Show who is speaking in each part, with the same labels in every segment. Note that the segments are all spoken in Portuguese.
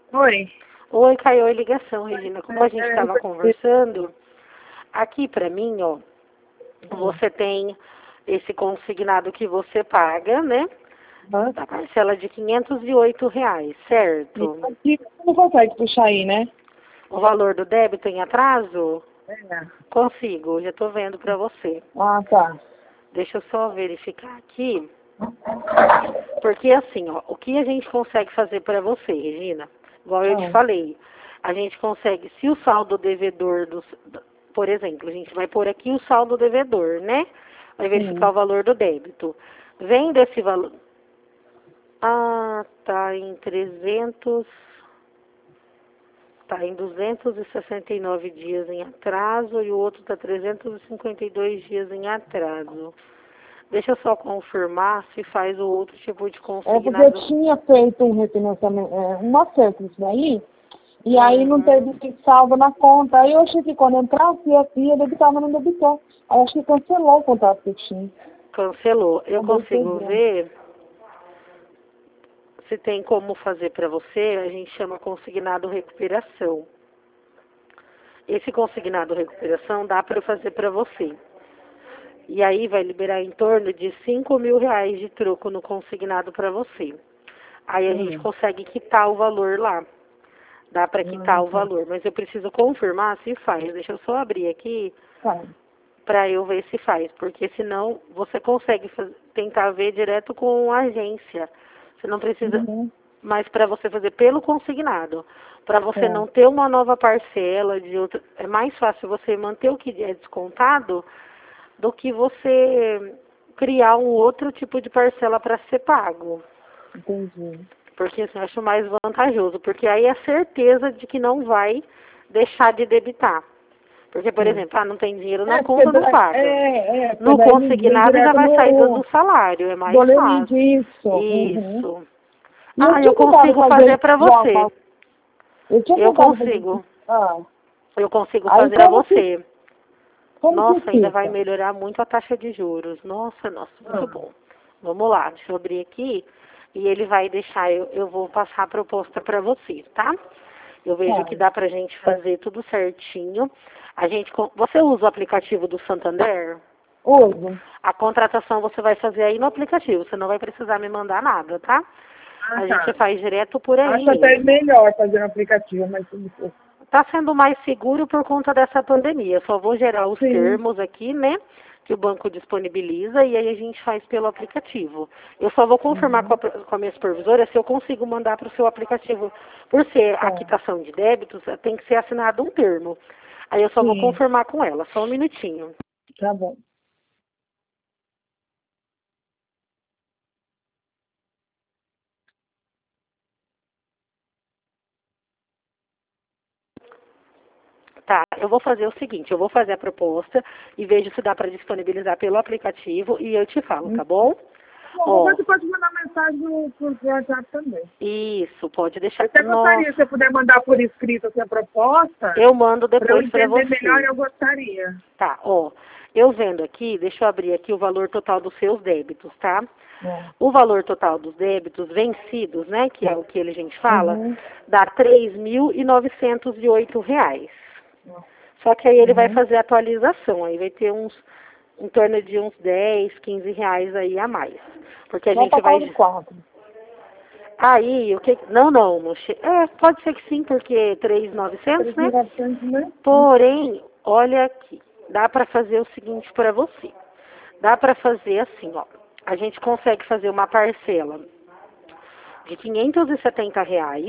Speaker 1: Oi.
Speaker 2: Oi, caiu a ligação, Regina. Como a gente estava conversando, aqui para mim, ó, você tem esse consignado que você paga, né? Da parcela de R$ 508, certo?
Speaker 1: Aqui não consegue puxar aí, né?
Speaker 2: O valor do débito em atraso?
Speaker 1: É.
Speaker 2: Consigo, já estou vendo para você.
Speaker 1: Ah, tá.
Speaker 2: Deixa eu só verificar aqui. Porque assim, ó, o que a gente consegue fazer para você, Regina? Igual eu te falei, a gente consegue, se o saldo devedor por exemplo, a gente vai pôr aqui o saldo devedor, né? Vai verificar o valor do débito. Vendo esse valor. Ah, tá em 300. Tá em 269 dias em atraso e o outro tá 352 dias em atraso. Deixa eu só confirmar se faz o outro tipo de
Speaker 1: É porque
Speaker 2: consignado.
Speaker 1: eu tinha feito um refinanciamento, um acerto isso daí, e aí não teve saldo na conta. Aí eu achei que quando entrasse, ia debitar, mas não debitou. Aí acho que cancelou o contrato que eu tinha.
Speaker 2: Cancelou. Eu
Speaker 1: Acabou
Speaker 2: consigo
Speaker 1: perdendo.
Speaker 2: ver se tem como fazer para você, a gente chama consignado recuperação. Esse consignado recuperação dá para eu fazer para você. E aí vai liberar em torno de R$ 5.000 de troco no consignado para você. Aí a gente consegue quitar o valor lá. Dá para quitar o valor, mas eu preciso confirmar se faz. Deixa eu só abrir aqui para eu ver se faz, porque senão você consegue tentar ver direto com a agência. Você não precisa, mas para você fazer pelo consignado, para você não ter uma nova parcela de outra, é mais fácil você manter o que é descontado do que você criar um outro tipo de parcela para ser pago.
Speaker 1: Entendi.
Speaker 2: Porque assim, eu acho mais vantajoso, porque aí é certeza de que não vai deixar de debitar. Porque, por exemplo, não tem dinheiro na conta, não paga. No consignado já vai sair do salário, é mais fácil. Isso. Eu consigo fazer para você. Eu consigo. Eu consigo fazer para você. Nossa, ainda vai melhorar muito a taxa de juros. Nossa, muito bom. Vamos lá, deixa eu abrir aqui. E ele vai deixar, eu vou passar a proposta para você, tá? Eu vejo que dá pra gente fazer tudo certinho. Você usa o aplicativo do Santander?
Speaker 1: Uso.
Speaker 2: A contratação você vai fazer aí no aplicativo, você não vai precisar me mandar nada, tá? A gente faz direto por aí
Speaker 1: Acho até
Speaker 2: mesmo.
Speaker 1: melhor fazer no aplicativo, mas tudo bem.
Speaker 2: Tá sendo mais seguro por conta dessa pandemia. Só vou gerar os termos aqui, né? Que o banco disponibiliza e aí a gente faz pelo aplicativo. Eu só vou confirmar com a minha supervisora se eu consigo mandar para o seu aplicativo. Por ser a quitação de débitos, tem que ser assinado um termo. Aí eu só vou confirmar com ela. Só um minutinho.
Speaker 1: Tá bom.
Speaker 2: Tá, eu vou fazer o seguinte, eu vou fazer a proposta e vejo se dá para disponibilizar pelo aplicativo e eu te falo, tá bom?
Speaker 1: Bom, você pode mandar mensagem no WhatsApp também.
Speaker 2: Isso, pode deixar.
Speaker 1: Eu até gostaria, se eu puder mandar por escrito a proposta.
Speaker 2: Eu mando depois para você.
Speaker 1: Melhor, eu gostaria.
Speaker 2: Tá, eu vendo aqui, deixa eu abrir aqui o valor total dos seus débitos, tá? O valor total dos débitos vencidos, né, que é o que a gente fala, dá R$ 3.908. Só que aí ele vai fazer a atualização, aí vai ter em torno de uns 10, 15 reais aí a mais. Porque a gente vai... Aí, o que... Não, pode ser que sim, porque 3.900, né?
Speaker 1: 3.900, né?
Speaker 2: Porém, olha aqui, dá para fazer o seguinte para você. Dá para fazer assim, ó. A gente consegue fazer uma parcela de R$ 570.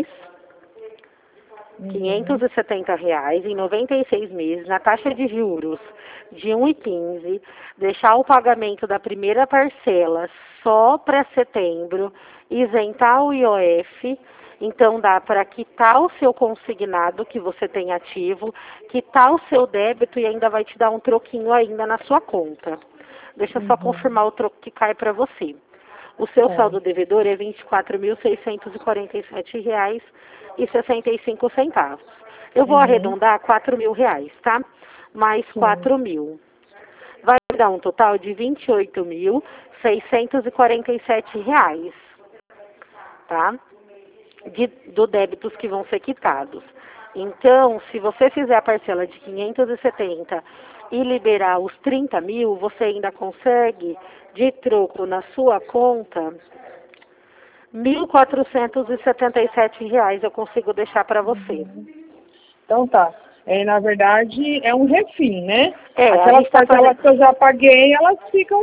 Speaker 2: R$ 570 em 96 meses, na taxa de juros de 1,15, deixar o pagamento da primeira parcela só para setembro, isentar o IOF, então dá para quitar o seu consignado que você tem ativo, quitar o seu débito e ainda vai te dar um troquinho ainda na sua conta. Deixa eu só confirmar o troco que cai para você. O seu saldo devedor é R$ 24.647,65. Eu vou arredondar R$ 4.000, tá? Mais R$ 4.000. Vai dar um total de R$ 28.647, tá? do débitos que vão ser quitados. Então, se você fizer a parcela de 570 e liberar os 30 mil, você ainda consegue, de troco na sua conta, R$ 1.477 eu consigo deixar para você.
Speaker 1: Então tá. Na verdade, é um refim, né?
Speaker 2: A
Speaker 1: Aquelas
Speaker 2: gente tá
Speaker 1: parcelas que eu já paguei, elas ficam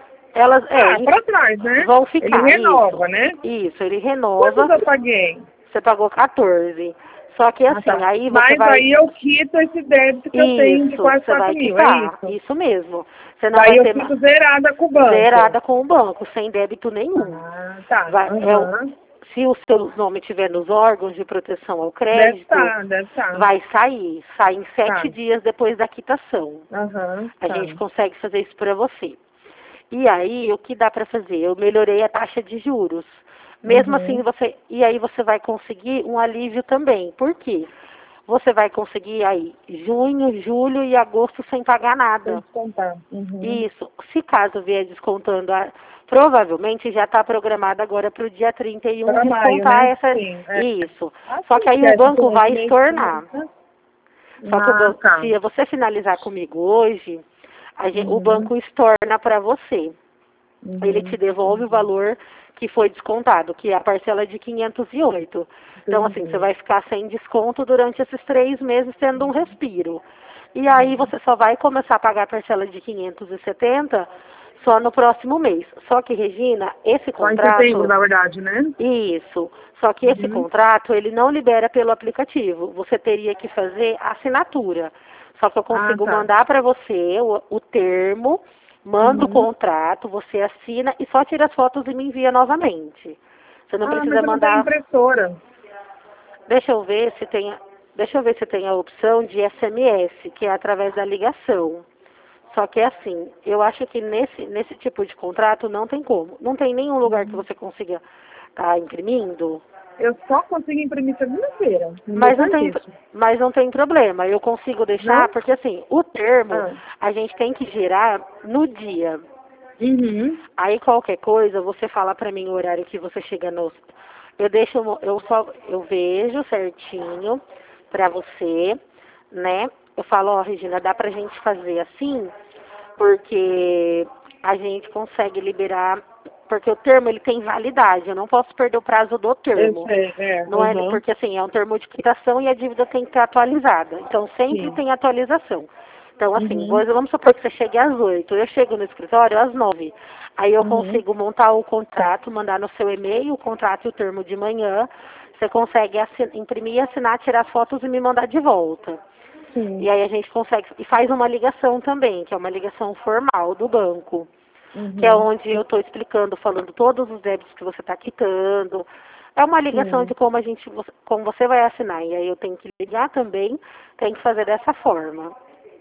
Speaker 1: para trás, né?
Speaker 2: Vão ficar.
Speaker 1: Ele renova, né?
Speaker 2: Isso, ele renova.
Speaker 1: Quantos eu paguei?
Speaker 2: Você pagou 14. Só que assim,
Speaker 1: Tá.
Speaker 2: aí você
Speaker 1: Mas
Speaker 2: vai...
Speaker 1: aí eu quito esse débito que eu tenho de quase 4 mil, é isso?
Speaker 2: Isso mesmo. Você não
Speaker 1: Daí
Speaker 2: vai
Speaker 1: eu
Speaker 2: ter
Speaker 1: fico zerada com o banco.
Speaker 2: zerada com o banco, sem débito nenhum.
Speaker 1: Tá.
Speaker 2: Se o seu nome estiver nos órgãos de proteção ao crédito,
Speaker 1: deve tá.
Speaker 2: vai sair. Sai em 7 dias depois da quitação.
Speaker 1: Tá.
Speaker 2: A gente consegue fazer isso para você. E aí, o que dá para fazer? Eu melhorei a taxa de juros. Mesmo assim, e aí você vai conseguir um alívio também. Por quê? Você vai conseguir aí junho, julho e agosto sem pagar nada.
Speaker 1: Sem descontar.
Speaker 2: Isso. Se caso vier descontando, provavelmente já está programado agora para o dia 31
Speaker 1: pra
Speaker 2: descontar
Speaker 1: maio, né?
Speaker 2: essa.
Speaker 1: Sim,
Speaker 2: Isso. Só que aí o banco vai estornar. Só que o banco,
Speaker 1: tá.
Speaker 2: se você finalizar comigo hoje, o banco estorna para você. Ele te devolve o valor que foi descontado, que é a parcela de 508. Então, assim, você vai ficar sem desconto durante esses 3 meses, tendo um respiro. E aí você só vai começar a pagar a parcela de 570 só no próximo mês. Só que, Regina, esse contrato...
Speaker 1: Só em setembro, na verdade, né?
Speaker 2: Isso. Só que esse contrato, ele não libera pelo aplicativo. Você teria que fazer a assinatura. Só que eu consigo mandar para você o termo, mando o contrato, você assina e só tira as fotos e me envia novamente. Você não precisa
Speaker 1: mas
Speaker 2: mandar...
Speaker 1: não tem impressora.
Speaker 2: Deixa eu ver se tem a opção de SMS, que é através da ligação. Só que é assim, eu acho que nesse tipo de contrato não tem como. Não tem nenhum lugar que você consiga estar imprimindo.
Speaker 1: Eu só consigo imprimir segunda-feira.
Speaker 2: Mas não tem problema. Eu consigo deixar, porque assim, o termo a gente tem que gerar no dia. Aí qualquer coisa, você fala pra mim o horário que você chega no... Eu vejo certinho pra você, né? Eu falo, ó, Regina, dá pra gente fazer assim, porque a gente consegue liberar, porque o termo ele tem validade, eu não posso perder o prazo do termo.
Speaker 1: Eu sei,
Speaker 2: não é, porque assim, é um termo de quitação e a dívida tem que estar atualizada. Então sempre tem atualização. Então, assim, vamos supor que você chegue às 8, eu chego no escritório às 9. Aí eu consigo montar o contrato, mandar no seu e-mail o contrato e o termo de manhã. Você consegue imprimir, assinar, tirar as fotos e me mandar de volta. E aí a gente consegue, e faz uma ligação também, que é uma ligação formal do banco, que é onde eu estou explicando, falando todos os débitos que você está quitando. É uma ligação de como você vai assinar. E aí eu tenho que ligar também, tenho que fazer dessa forma.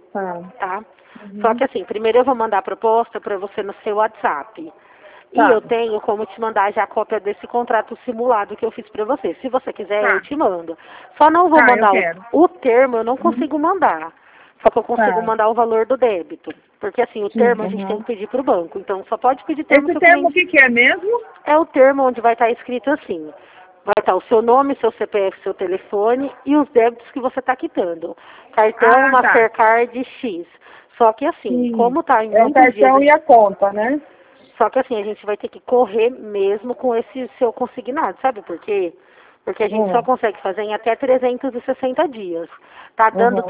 Speaker 2: Tá? Só que assim, primeiro eu vou mandar a proposta para você no seu WhatsApp. E eu tenho como te mandar já a cópia desse contrato simulado que eu fiz para você. Se você quiser, eu te mando. Só não vou mandar o termo, eu não consigo mandar. Só que eu consigo mandar o valor do débito. Porque assim, o termo a gente tem que pedir para o banco. Então só pode pedir termo.
Speaker 1: Esse termo o que é mesmo?
Speaker 2: É o termo onde vai estar escrito assim. Vai estar o seu nome, seu CPF, seu telefone e os débitos que você está quitando. Cartão, Mastercard, X. Só que assim, como está em muitos dias...
Speaker 1: É o cartão e a conta, né?
Speaker 2: Só que assim, a gente vai ter que correr mesmo com esse seu consignado, sabe por quê? Porque a gente só consegue fazer em até 360 dias. Tá dando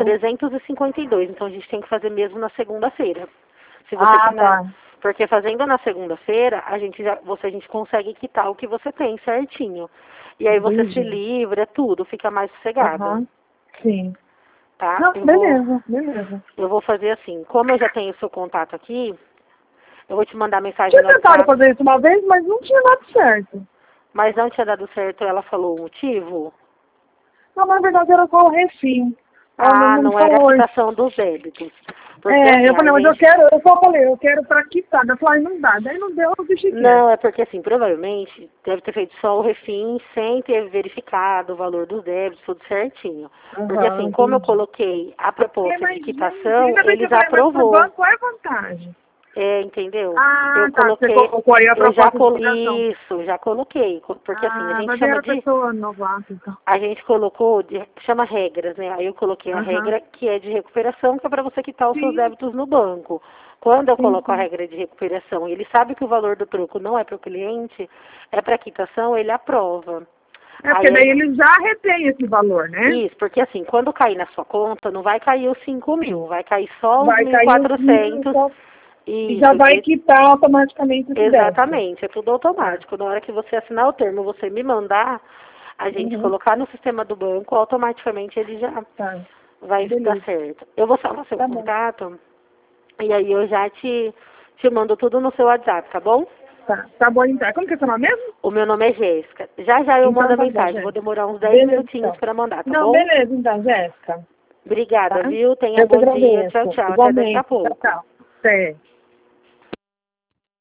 Speaker 2: 352, então a gente tem que fazer mesmo na segunda-feira. Se você Porque fazendo na segunda-feira, a gente consegue quitar o que você tem certinho. E aí você se livra, tudo, fica mais sossegado.
Speaker 1: Sim.
Speaker 2: Tá?
Speaker 1: Não, beleza.
Speaker 2: Eu vou fazer assim, como eu já tenho o seu contato aqui, eu vou te mandar mensagem no
Speaker 1: WhatsApp. Eu tentado
Speaker 2: WhatsApp.
Speaker 1: fazer isso uma vez, mas não tinha dado certo.
Speaker 2: Mas não tinha dado certo, ela falou o motivo?
Speaker 1: Não, na verdade era só o refim.
Speaker 2: Não era a quitação dos débitos. Porque,
Speaker 1: eu falei, mas eu quero pra quitar. Eu falei, não dá. Daí não deu, eu deixei quieto.
Speaker 2: Não, é porque assim, provavelmente deve ter feito só o refim sem ter verificado o valor dos débitos, tudo certinho. Porque assim, como eu coloquei a proposta de quitação, eles aprovou.
Speaker 1: Qual é a vantagem?
Speaker 2: Entendeu?
Speaker 1: Ah,
Speaker 2: Eu
Speaker 1: tá.
Speaker 2: coloquei,
Speaker 1: Você colocou aí a
Speaker 2: eu já
Speaker 1: proposta de liberação.
Speaker 2: isso, já coloquei, porque assim, a gente
Speaker 1: Mas
Speaker 2: chama
Speaker 1: era a
Speaker 2: de,
Speaker 1: pessoa novata, então.
Speaker 2: a gente colocou, chama regras, né? Aí eu coloquei a
Speaker 1: Aham.
Speaker 2: regra que é de recuperação, que é para você quitar os seus
Speaker 1: Sim,
Speaker 2: débitos no banco. Quando eu
Speaker 1: sim,
Speaker 2: coloco a
Speaker 1: sim.
Speaker 2: regra de recuperação e ele sabe que o valor do troco não é para o cliente, é para quitação, ele aprova.
Speaker 1: É porque
Speaker 2: Aí
Speaker 1: daí ele já retém esse valor, né?
Speaker 2: isso, porque assim, quando cair na sua conta, não vai cair os 5.000, vai cair só os
Speaker 1: Vai
Speaker 2: mil e
Speaker 1: cair os mil
Speaker 2: quatrocentos.
Speaker 1: e já
Speaker 2: Isso,
Speaker 1: vai quitar automaticamente esse débito.
Speaker 2: exatamente, é tudo
Speaker 1: Tá.
Speaker 2: automático. Na hora que você assinar o termo, você me mandar, a gente
Speaker 1: Uhum.
Speaker 2: colocar no sistema do banco, automaticamente ele já
Speaker 1: Tá.
Speaker 2: vai dar
Speaker 1: Beleza.
Speaker 2: certo. Eu vou salvar seu
Speaker 1: Tá bom.
Speaker 2: contato e aí eu já te mando tudo no seu WhatsApp, tá bom?
Speaker 1: Tá bom então. Como que é seu nome mesmo?
Speaker 2: O meu nome é Jéssica. Já já eu mando
Speaker 1: Então
Speaker 2: a
Speaker 1: tá bom,
Speaker 2: mensagem, vou
Speaker 1: Jéssica.
Speaker 2: demorar uns 10
Speaker 1: Beleza,
Speaker 2: minutinhos
Speaker 1: então.
Speaker 2: para mandar, tá
Speaker 1: Não,
Speaker 2: bom?
Speaker 1: beleza, então, Jéssica.
Speaker 2: Obrigada,
Speaker 1: Tá?
Speaker 2: viu? Tenha
Speaker 1: Eu que
Speaker 2: bom dia. Tchau,
Speaker 1: agradeço.
Speaker 2: tchau. Até daqui a
Speaker 1: Igualmente. Tchau,
Speaker 2: pouco.
Speaker 1: tchau. Até.